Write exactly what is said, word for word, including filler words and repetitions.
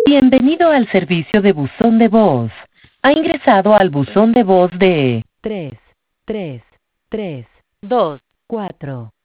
Bienvenido al servicio de buzón de voz. Ha ingresado al buzón de voz de tres tres tres dos cuatro